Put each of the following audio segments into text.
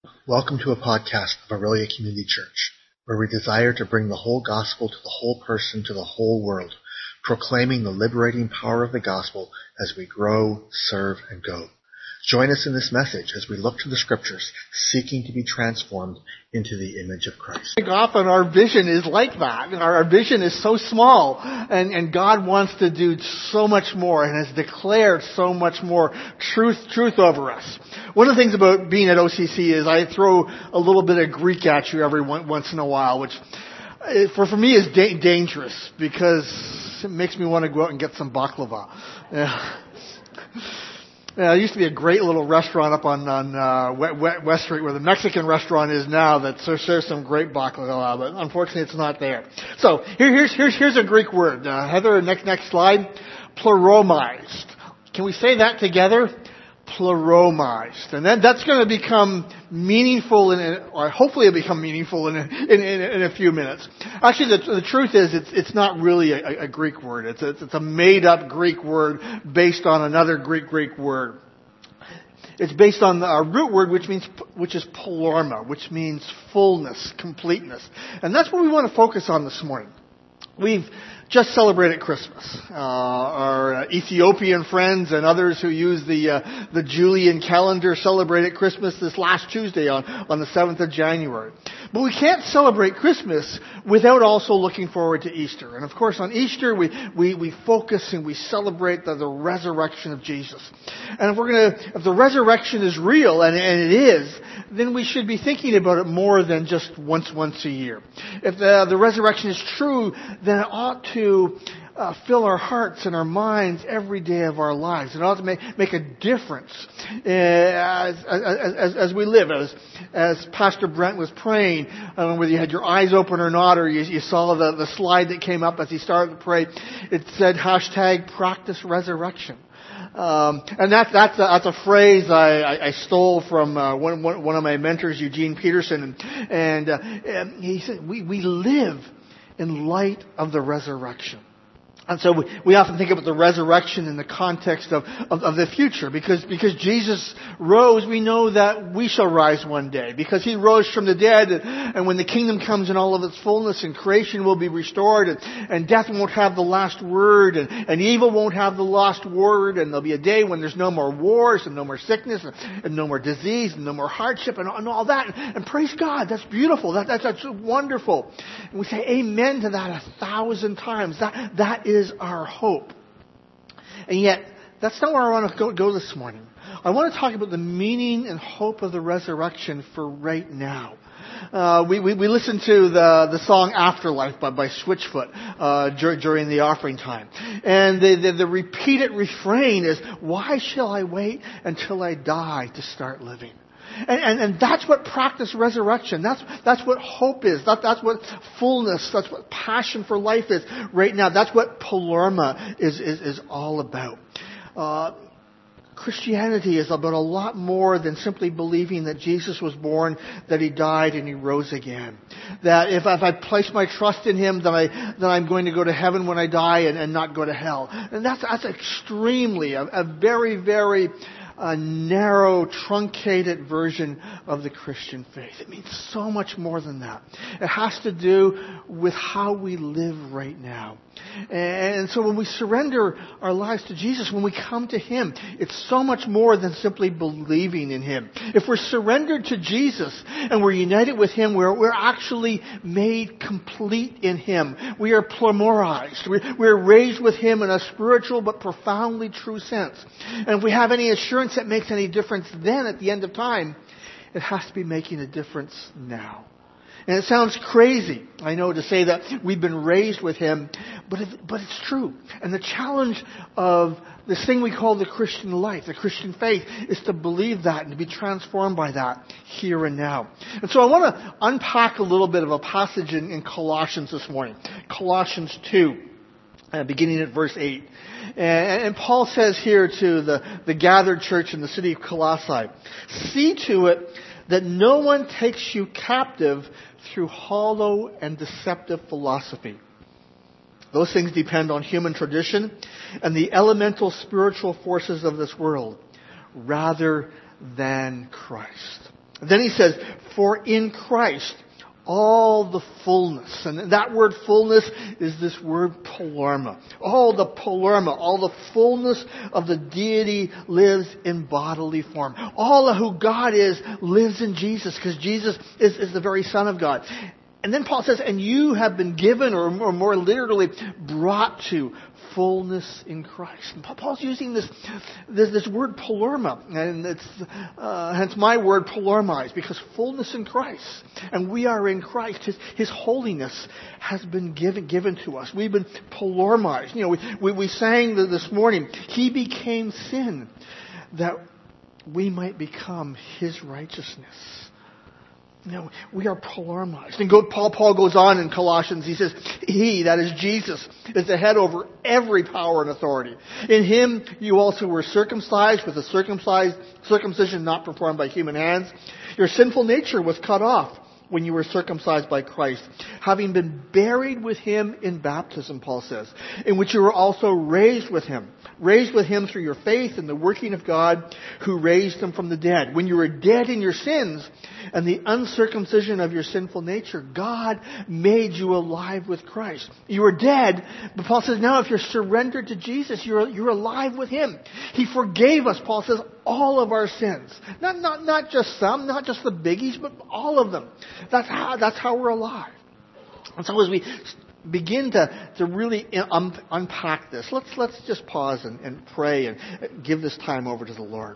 Welcome to a podcast of Aurelia Community Church, where we desire to bring the whole gospel to the whole person, to the whole world, proclaiming the liberating power of the gospel as we grow, serve, and go. Join us in this message as we look to the scriptures, seeking to be transformed into the image of Christ. Often our vision is like that. Our vision is so small, and God wants to do so much more and has declared so much more truth over us. One of the things about being at OCC is I throw a little bit of Greek at you every once in a while, which for me is dangerous because it makes me want to go out and get some baklava. There used to be a great little restaurant up on West Street where the Mexican restaurant is now that serves some great baklava, but unfortunately it's not there. So here's a Greek word. Heather, next slide. Pleromized. Can we say that together? Pleromized. And then that's going to become meaningful or hopefully it'll become meaningful in a few minutes. Actually, the truth is it's not really a Greek word. It's a made up Greek word based on another Greek word. It's based on a root word which is pleroma, which means fullness, completeness. And that's what we want to focus on this morning. We've just celebrated Christmas. Our Ethiopian friends and others who use the Julian calendar celebrated Christmas this last Tuesday on the 7th of January. But we can't celebrate Christmas without also looking forward to Easter. And of course on Easter we focus and we celebrate the resurrection of Jesus. And if the resurrection is real, and it is, then we should be thinking about it more than just once a year. If the resurrection is true, then it ought to fill our hearts and our minds every day of our lives. It ought to make a difference as we live. As Pastor Brent was praying, I don't know whether you had your eyes open or not, or you saw the slide that came up as he started to pray. It said #practice resurrection. And that's a phrase I stole from one of my mentors, Eugene Peterson, and he said we live in light of the resurrection. And so we often think about the resurrection in the context of the future. Because Jesus rose, we know that we shall rise one day. Because He rose from the dead, and when the kingdom comes in all of its fullness, and creation will be restored, and death won't have the last word, and evil won't have the last word, and there'll be a day when there's no more wars, and no more sickness, and no more disease, and no more hardship, and all that. And praise God, that's beautiful. That's wonderful. And we say amen to that 1,000 times. That is our hope. And yet, that's not where I want to go this morning. I want to talk about the meaning and hope of the resurrection for right now. We listened to the song Afterlife by Switchfoot during the offering time. And the repeated refrain is, why shall I wait until I die to start living? And that's what practice resurrection. That's what hope is. That's what fullness. That's what passion for life is right now. That's what pleroma is all about. Christianity is about a lot more than simply believing that Jesus was born, that He died, and He rose again. That if I place my trust in Him, then I'm going to go to heaven when I die and not go to hell. And that's extremely a very, very narrow, truncated version of the Christian faith. It means so much more than that. It has to do with how we live right now. And so when we surrender our lives to Jesus, when we come to Him, it's so much more than simply believing in Him. If we're surrendered to Jesus and we're united with Him, we're actually made complete in Him. We are plemorized. We're raised with Him in a spiritual but profoundly true sense. And if we have any assurance that makes any difference then at the end of time, it has to be making a difference now. And it sounds crazy, I know, to say that we've been raised with Him, but it's true. And the challenge of this thing we call the Christian life, the Christian faith, is to believe that and to be transformed by that here and now. And so I want to unpack a little bit of a passage in Colossians this morning. Colossians 2, beginning at verse 8. And Paul says here to the gathered church in the city of Colossae, see to it that no one takes you captive through hollow and deceptive philosophy. Those things depend on human tradition and the elemental spiritual forces of this world rather than Christ. Then he says, for in Christ, all the fullness. And that word fullness is this word pleroma. All the pleroma, all the fullness of the deity lives in bodily form. All of who God is lives in Jesus, because Jesus is the very Son of God. And then Paul says, and you have been given, or more literally, brought to fullness in Christ. And Paul's using this word pleroma, and it's hence my word pleromai, because fullness in Christ. And we are in Christ. His holiness has been given to us. We've been pleromai. You know, we sang this morning, He became sin that we might become His righteousness. You know, we are pleromized. And Paul goes on in Colossians. He says, He, that is Jesus, is the head over every power and authority. In Him you also were circumcised with a circumcision not performed by human hands. Your sinful nature was cut off when you were circumcised by Christ, having been buried with Him in baptism, Paul says, in which you were also raised with Him through your faith in the working of God who raised Him from the dead. When you were dead in your sins and the uncircumcision of your sinful nature, God made you alive with Christ. You were dead, but Paul says now if you're surrendered to Jesus, you're alive with Him. He forgave us, Paul says, all of our sins. Not just some, not just the biggies, but all of them. That's how we're alive. And so as we begin to really unpack this, let's just pause and pray and give this time over to the Lord.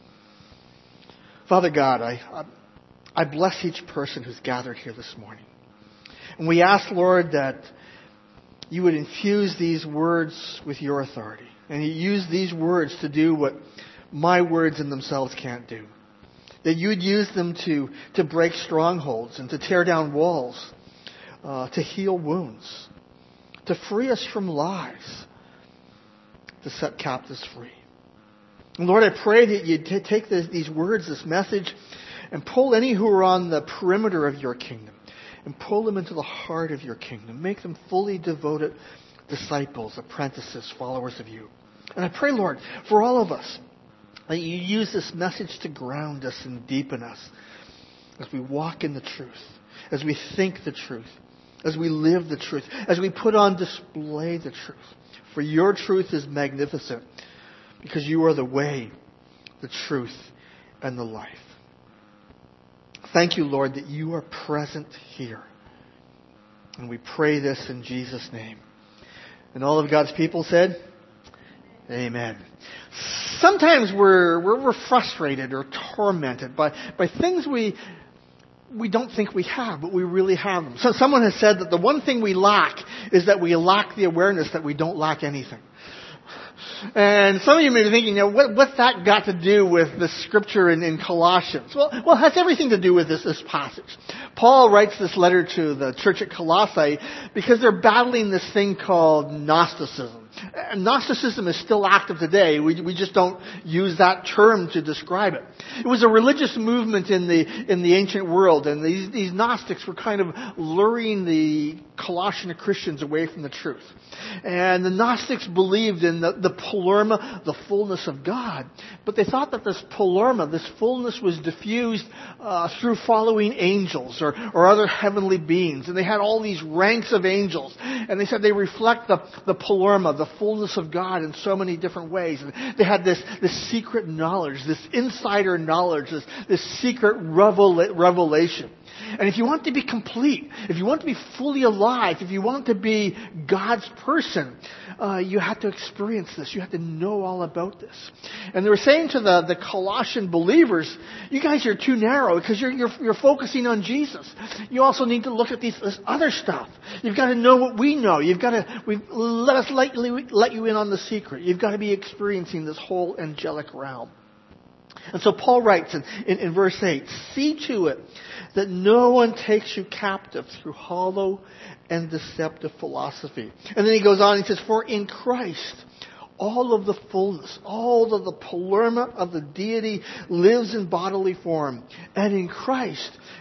Father God, I bless each person who's gathered here this morning. And we ask, Lord, that you would infuse these words with your authority. And you use these words to do what my words in themselves can't do. That you would use them to break strongholds and to tear down walls, to heal wounds, to free us from lies, to set captives free. And Lord, I pray that you'd take these words, this message, and pull any who are on the perimeter of your kingdom and pull them into the heart of your kingdom. Make them fully devoted disciples, apprentices, followers of you. And I pray, Lord, for all of us, that you use this message to ground us and deepen us as we walk in the truth, as we think the truth, as we live the truth, as we put on display the truth. For your truth is magnificent, because you are the way, the truth, and the life. Thank you, Lord, that you are present here. And we pray this in Jesus' name. And all of God's people said, Amen. Sometimes we're frustrated or tormented by things we don't think we have, but we really have them. So someone has said that the one thing we lack is that we lack the awareness that we don't lack anything. And some of you may be thinking, what's that got to do with the scripture in Colossians? Well, it has everything to do with this passage. Paul writes this letter to the church at Colossae because they're battling this thing called Gnosticism. And Gnosticism is still active today. We just don't use that term to describe it. It was a religious movement in the ancient world, and these Gnostics were kind of luring the Colossian Christians away from the truth. And the Gnostics believed in the pleroma, the fullness of God. But they thought that this pleroma, this fullness, was diffused through following angels or other heavenly beings. And they had all these ranks of angels. And they said they reflect the pleroma, the fullness of God in so many different ways. And they had this secret knowledge, this insider knowledge, this secret revelation. And if you want to be complete, if you want to be fully alive, if you want to be God's person, you have to experience this. You have to know all about this. And they were saying to the Colossian believers, you guys are too narrow because you're focusing on Jesus. You also need to look at this other stuff. You've got to know what we know. Let us let you in on the secret. You've got to be experiencing this whole angelic realm. And so Paul writes in verse 8, see to it that no one takes you captive through hollow and deceptive philosophy. And then he goes on, he says, for in Christ, all of the fullness, all of the pleroma of the deity lives in bodily form. And in Christ,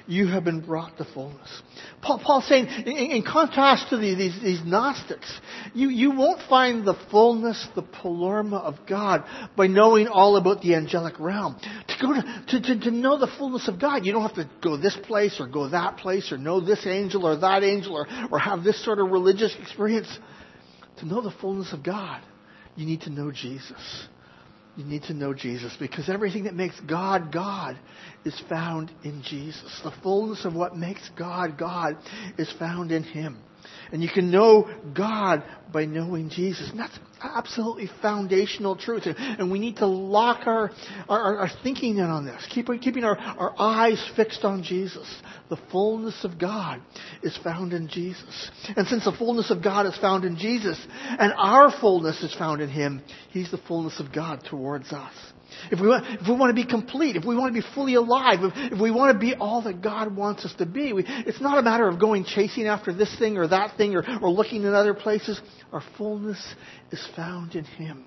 you have been brought to fullness. Paul's saying, in contrast to these Gnostics, you won't find the fullness, the palerma of God by knowing all about the angelic realm. To know the fullness of God, you don't have to go this place or go that place or know this angel or that angel or have this sort of religious experience. To know the fullness of God, you need to know Jesus. You need to know Jesus, because everything that makes God God is found in Jesus. The fullness of what makes God God is found in Him. And you can know God by knowing Jesus. And that's absolutely foundational truth. And we need to lock our thinking in on this. Keeping our eyes fixed on Jesus. The fullness of God is found in Jesus. And since the fullness of God is found in Jesus, and our fullness is found in Him, He's the fullness of God towards us. If we want to be complete, if we want to be fully alive, if we want to be all that God wants us to be, it's not a matter of going chasing after this thing or that thing or looking in other places. Our fullness is found in Him.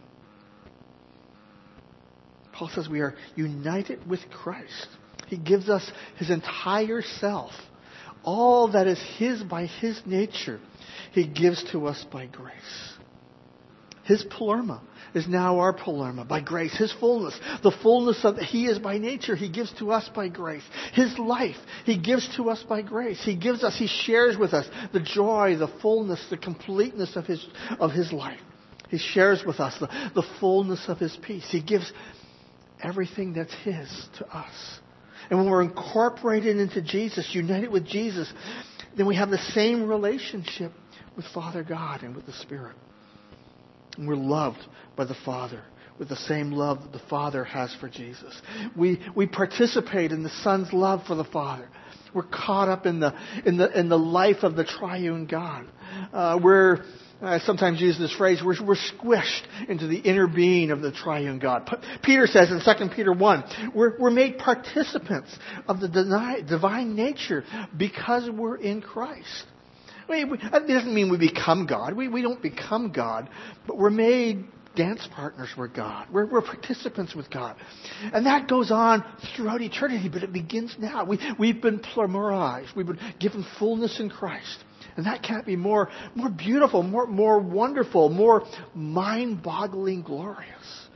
Paul says we are united with Christ. He gives us His entire self. All that is His by His nature, He gives to us by grace. His palerma is now our palerma by grace. His fullness, the fullness of He is by nature, He gives to us by grace. His life, He gives to us by grace. He gives us, He shares with us the joy, the fullness, the completeness of His life. He shares with us the fullness of His peace. He gives everything that's His to us. And when we're incorporated into Jesus, united with Jesus, then we have the same relationship with Father God and with the Spirit. And we're loved by the Father with the same love that the Father has for Jesus. We participate in the Son's love for the Father. We're caught up in the life of the triune God. I sometimes use this phrase, we're squished into the inner being of the triune God. Peter says in 2 Peter 1, we're made participants of the divine nature because we're in Christ. It doesn't mean we become God. We don't become God, but we're made dance partners with God. We're participants with God. And that goes on throughout eternity, but it begins now. We've been plemerized. We've been given fullness in Christ. And that can't be more beautiful, more wonderful, more mind-boggling glorious.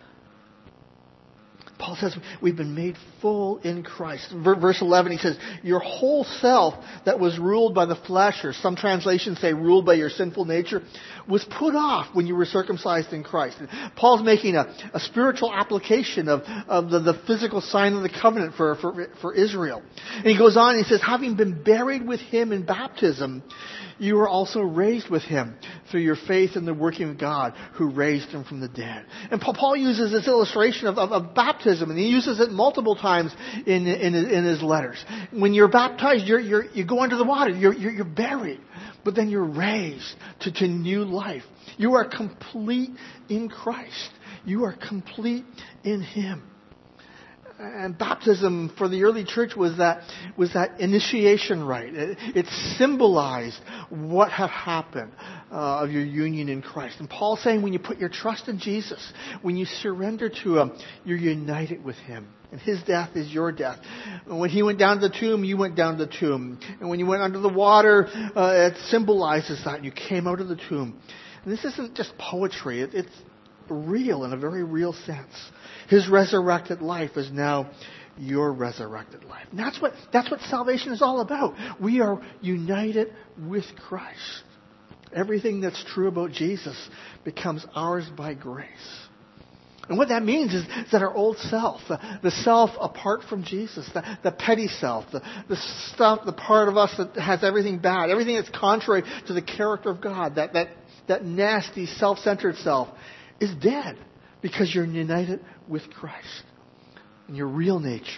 Paul says we've been made full in Christ. Verse 11, he says, your whole self that was ruled by the flesh, or some translations say ruled by your sinful nature, was put off when you were circumcised in Christ. And Paul's making a spiritual application of the physical sign of the covenant for Israel. And he goes on and he says, having been buried with Him in baptism, you were also raised with Him through your faith in the working of God who raised Him from the dead. And Paul uses this illustration of baptism, and he uses it multiple times in his letters. When you're baptized, you go under the water, you're buried, but then you're raised to new life. You are complete in Christ. You are complete in Him. And baptism for the early church was that initiation rite. It symbolized what had happened of your union in Christ. And Paul's saying when you put your trust in Jesus, when you surrender to Him, you're united with Him. And His death is your death. And when He went down to the tomb, you went down to the tomb. And when you went under the water, it symbolizes that. You came out of the tomb. And this isn't just poetry. It's real in a very real sense. His resurrected life is now your resurrected life. And that's what salvation is all about. We are united with Christ. Everything that's true about Jesus becomes ours by grace. And what that means is that our old self, the self apart from Jesus, the petty self, the stuff, the part of us that has everything bad, everything that's contrary to the character of God, that nasty, self-centered self, is dead because you're united with Christ. And your real nature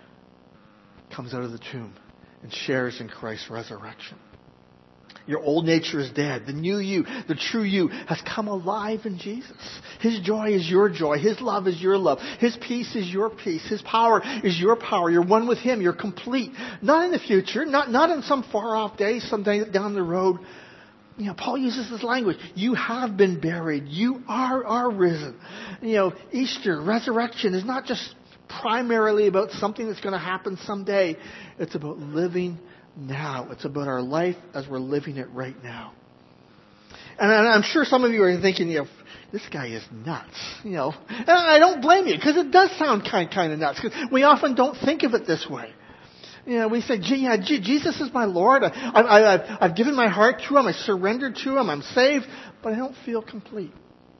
comes out of the tomb and shares in Christ's resurrection. Your old nature is dead. The new you, the true you, has come alive in Jesus. His joy is your joy. His love is your love. His peace is your peace. His power is your power. You're one with Him. You're complete. Not in the future, not in some far off day, someday down the road. Paul uses this language. You have been buried. You are risen. Easter, resurrection is not just primarily about something that's going to happen someday. It's about living now. It's about our life as we're living it right now. And I'm sure some of you are thinking, this guy is nuts, And I don't blame you, because it does sound kind of nuts. Because we often don't think of it this way. We say, Jesus is my Lord. I've given my heart to Him. I surrendered to Him. I'm saved. But I don't feel complete.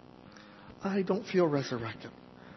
I don't feel resurrected.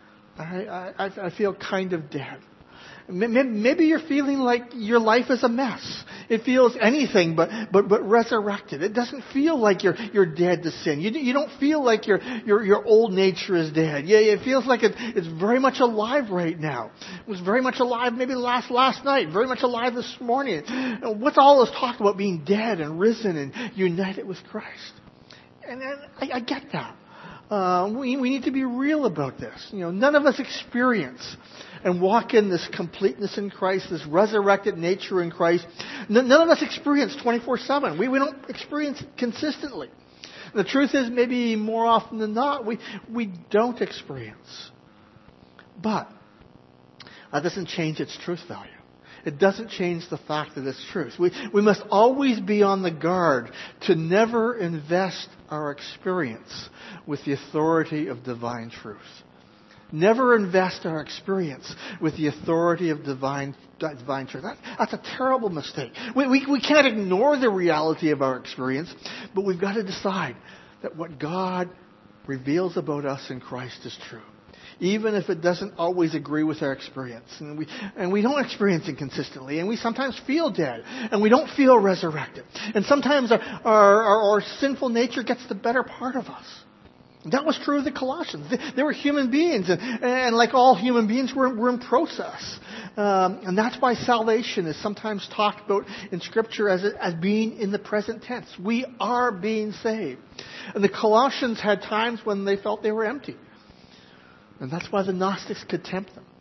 I feel kind of dead. Maybe you're feeling like your life is a mess. It feels anything but resurrected. It doesn't feel like you're dead to sin. You don't feel like your old nature is dead. Yeah, it feels like it's very much alive right now. It was very much alive maybe last night. Very much alive this morning. What's all this talk about being dead and risen and united with Christ? And I get that. We need to be real about this. None of us experience and walk in this completeness in Christ, this resurrected nature in Christ. None of us experience 24/7. We don't experience it consistently. The truth is, maybe more often than not, we don't experience. But that doesn't change its truth value. It doesn't change the fact that it's truth. We must always be on the guard to never invest our experience with the authority of divine truth. Never invest our experience with the authority of divine truth. That's a terrible mistake. We can't ignore the reality of our experience, but we've got to decide that what God reveals about us in Christ is true. Even if it doesn't always agree with our experience. And we don't experience it consistently. And we sometimes feel dead. And we don't feel resurrected. And sometimes our sinful nature gets the better part of us. That was true of the Colossians. They were human beings. And like all human beings, we're in process. And that's why salvation is sometimes talked about in Scripture as being in the present tense. We are being saved. And the Colossians had times when they felt they were empty. And that's why the Gnostics could tempt them.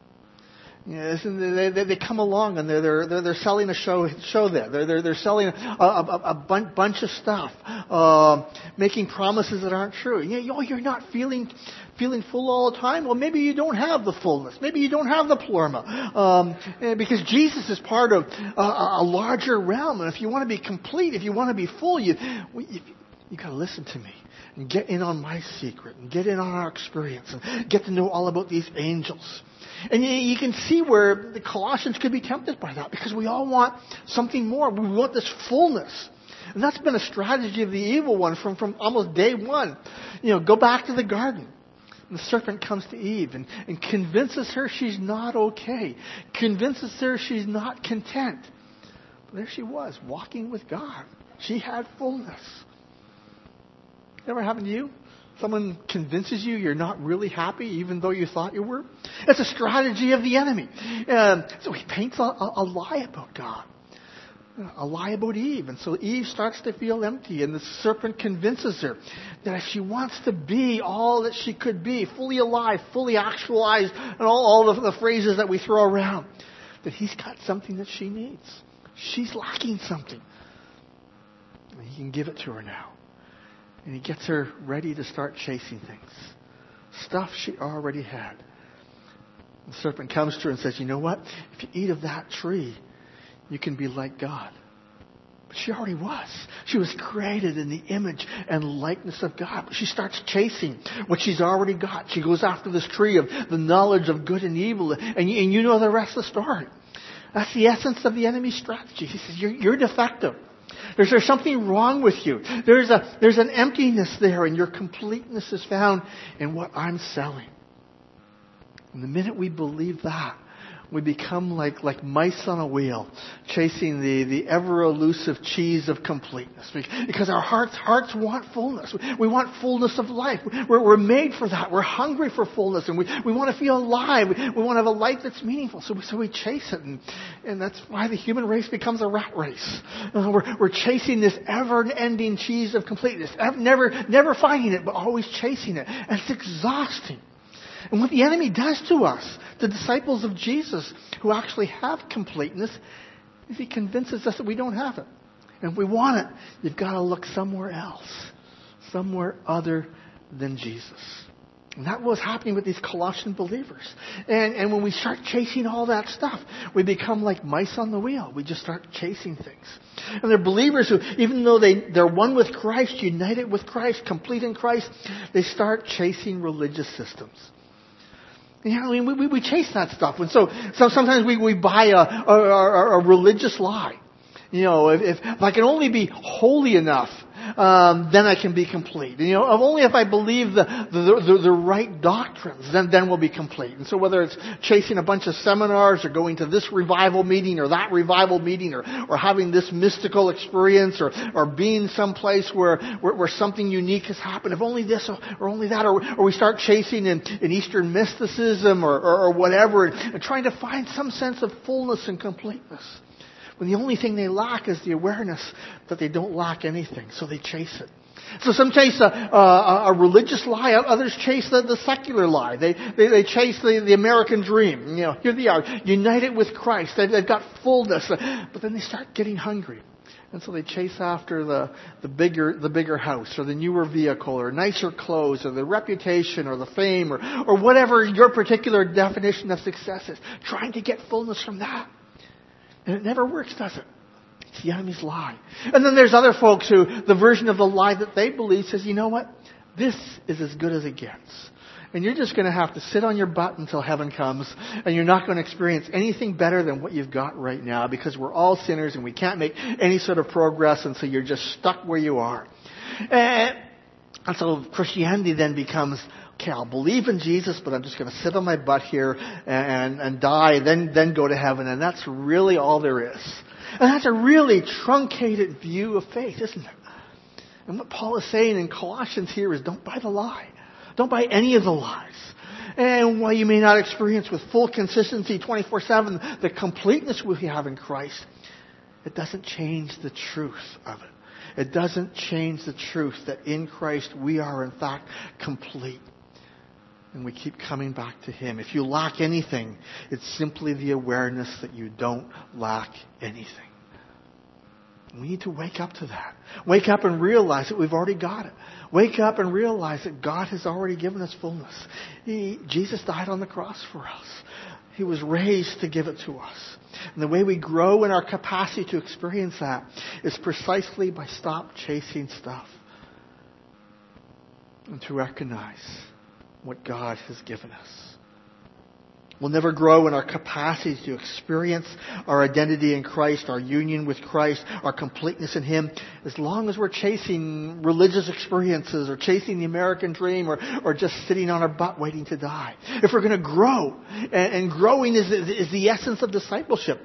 They come along and they're selling a show there. They're selling a bunch of stuff, making promises that aren't true. You're not feeling full all the time. Well, maybe you don't have the fullness. Maybe you don't have the pleroma, because Jesus is part of a larger realm. And if you want to be complete, if you want to be full, you got to listen to me. And get in on my secret, and get in on our experience, and get to know all about these angels. And you can see where the Colossians could be tempted by that, because we all want something more. We want this fullness. And that's been a strategy of the evil one from almost day one. Go back to the garden. And the serpent comes to Eve and convinces her she's not okay. Convinces her she's not content. But there she was, walking with God. She had fullness. Ever happened to you? Someone convinces you you're not really happy even though you thought you were? It's a strategy of the enemy. So he paints a lie about God. A lie about Eve. And so Eve starts to feel empty, and the serpent convinces her that if she wants to be all that she could be, fully alive, fully actualized, and all of the phrases that we throw around, that he's got something that she needs. She's lacking something. And he can give it to her now. And he gets her ready to start chasing things. Stuff she already had. The serpent comes to her and says, you know what? If you eat of that tree, you can be like God. But she already was. She was created in the image and likeness of God. But she starts chasing what she's already got. She goes after this tree of the knowledge of good and evil. And you know the rest of the story. That's the essence of the enemy's strategy. He says, you're defective. There's something wrong with you. There's an emptiness there, and your completeness is found in what I'm selling. And the minute we believe that, we become like mice on a wheel, chasing the ever-elusive cheese of completeness. Because our hearts want fullness. We want fullness of life. We're made for that. We're hungry for fullness, and we want to feel alive. We want to have a life that's meaningful. So we chase it, and that's why the human race becomes a rat race. We're chasing this ever-ending cheese of completeness, never finding it, but always chasing it, and it's exhausting. And what the enemy does to us, the disciples of Jesus who actually have completeness, is he convinces us that we don't have it. And if we want it, you've got to look somewhere else, somewhere other than Jesus. And that was happening with these Colossian believers. And when we start chasing all that stuff, we become like mice on the wheel. We just start chasing things. And they're believers who, even though they're one with Christ, united with Christ, complete in Christ, they start chasing religious systems. You know, I mean, we chase that stuff. And so sometimes we buy a religious lie. You know, if I can only be holy enough, then I can be complete. And, you know, only if I believe the right doctrines, then we'll be complete. And so whether it's chasing a bunch of seminars or going to this revival meeting or that revival meeting or having this mystical experience or being someplace where something unique has happened, if only this or only that, or we start chasing in Eastern mysticism or whatever and trying to find some sense of fullness and completeness. When the only thing they lack is the awareness that they don't lack anything, so they chase it. So some chase a religious lie, others chase the secular lie. They chase the American dream. You know, here they are, united with Christ. They've got fullness, but then they start getting hungry. And so they chase after the bigger house or the newer vehicle or nicer clothes or the reputation or the fame or whatever your particular definition of success is, trying to get fullness from that. And it never works, does it? It's the enemy's lie. And then there's other folks who, the version of the lie that they believe says, you know what? This is as good as it gets. And you're just going to have to sit on your butt until heaven comes, and you're not going to experience anything better than what you've got right now, because we're all sinners and we can't make any sort of progress, and so you're just stuck where you are. And so Christianity then becomes, okay, I'll believe in Jesus, but I'm just going to sit on my butt here and die, then go to heaven. And that's really all there is. And that's a really truncated view of faith, isn't it? And what Paul is saying in Colossians here is don't buy the lie. Don't buy any of the lies. And while you may not experience with full consistency 24/7 the completeness we have in Christ, it doesn't change the truth of it. It doesn't change the truth that in Christ we are in fact complete. And we keep coming back to Him. If you lack anything, it's simply the awareness that you don't lack anything. We need to wake up to that. Wake up and realize that we've already got it. Wake up and realize that God has already given us fullness. Jesus died on the cross for us. He was raised to give it to us. And the way we grow in our capacity to experience that is precisely by stop chasing stuff and to recognize what God has given us. We'll never grow in our capacity to experience our identity in Christ, our union with Christ, our completeness in Him, as long as we're chasing religious experiences or chasing the American dream or just sitting on our butt waiting to die. If we're going to grow, and growing is the essence of discipleship,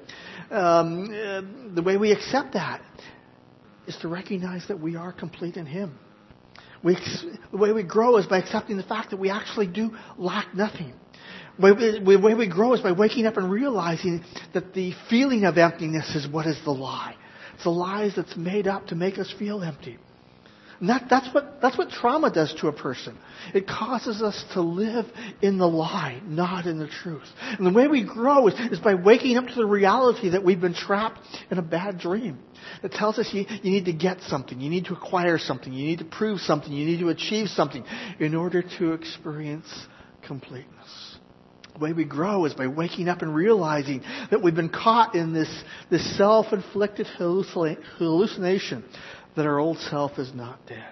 the way we accept that is to recognize that we are complete in Him. The way we grow is by accepting the fact that we actually do lack nothing. The way we grow is by waking up and realizing that the feeling of emptiness is what is the lie. It's the lies that's made up to make us feel empty. And that's what trauma does to a person. It causes us to live in the lie, not in the truth. And the way we grow is by waking up to the reality that we've been trapped in a bad dream. It tells us you need to get something, you need to acquire something, you need to prove something, you need to achieve something in order to experience completeness. The way we grow is by waking up and realizing that we've been caught in this self-inflicted hallucination that our old self is not dead.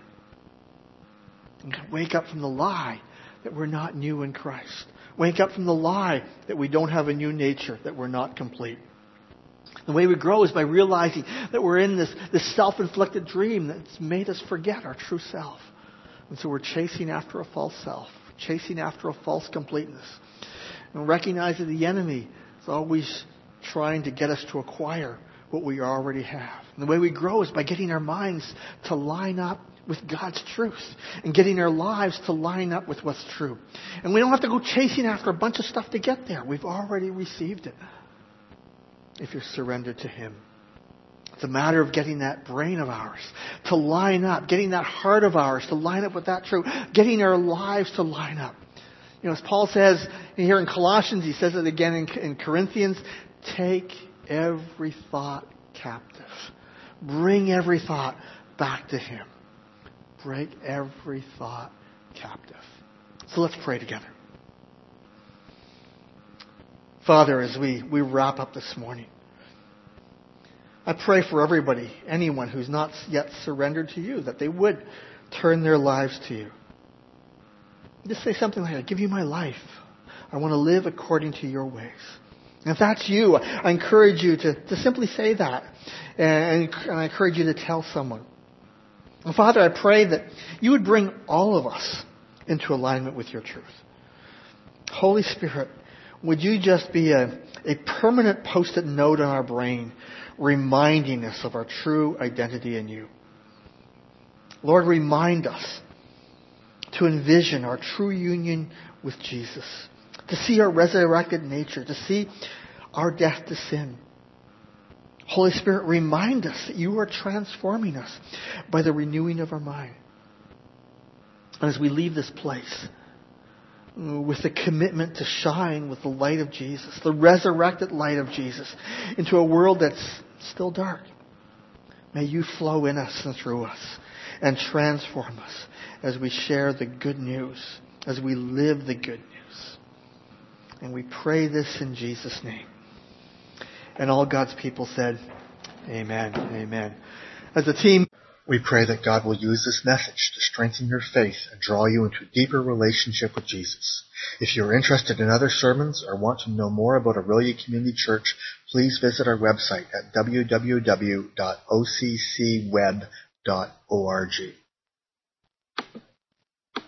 And wake up from the lie that we're not new in Christ. Wake up from the lie that we don't have a new nature, that we're not complete. The way we grow is by realizing that we're in this self-inflicted dream that's made us forget our true self. And so we're chasing after a false self, chasing after a false completeness. And recognize that the enemy is always trying to get us to acquire what we already have. And the way we grow is by getting our minds to line up with God's truth and getting our lives to line up with what's true. And we don't have to go chasing after a bunch of stuff to get there. We've already received it if you're surrendered to Him. It's a matter of getting that brain of ours to line up, getting that heart of ours to line up with that truth, getting our lives to line up. You know, as Paul says here in Colossians, he says it again in Corinthians, take every thought captive. Bring every thought back to Him. Bring every thought captive. So let's pray together. Father, as we wrap up this morning, I pray for everybody, anyone who's not yet surrendered to you, that they would turn their lives to you. Just say something like, I give you my life. I want to live according to your ways. And if that's you, I encourage you to simply say that. And I encourage you to tell someone. And Father, I pray that you would bring all of us into alignment with your truth. Holy Spirit, would you just be a permanent post-it note on our brain, reminding us of our true identity in you. Lord, remind us to envision our true union with Jesus, to see our resurrected nature, to see our death to sin. Holy Spirit, remind us that you are transforming us by the renewing of our mind. And as we leave this place, with the commitment to shine with the light of Jesus, the resurrected light of Jesus, into a world that's still dark, may you flow in us and through us and transform us as we share the good news, as we live the good news. And we pray this in Jesus' name. And all God's people said, amen, amen. As a team, we pray that God will use this message to strengthen your faith and draw you into a deeper relationship with Jesus. If you're interested in other sermons or want to know more about Aurelia Community Church, please visit our website at www.occweb.org.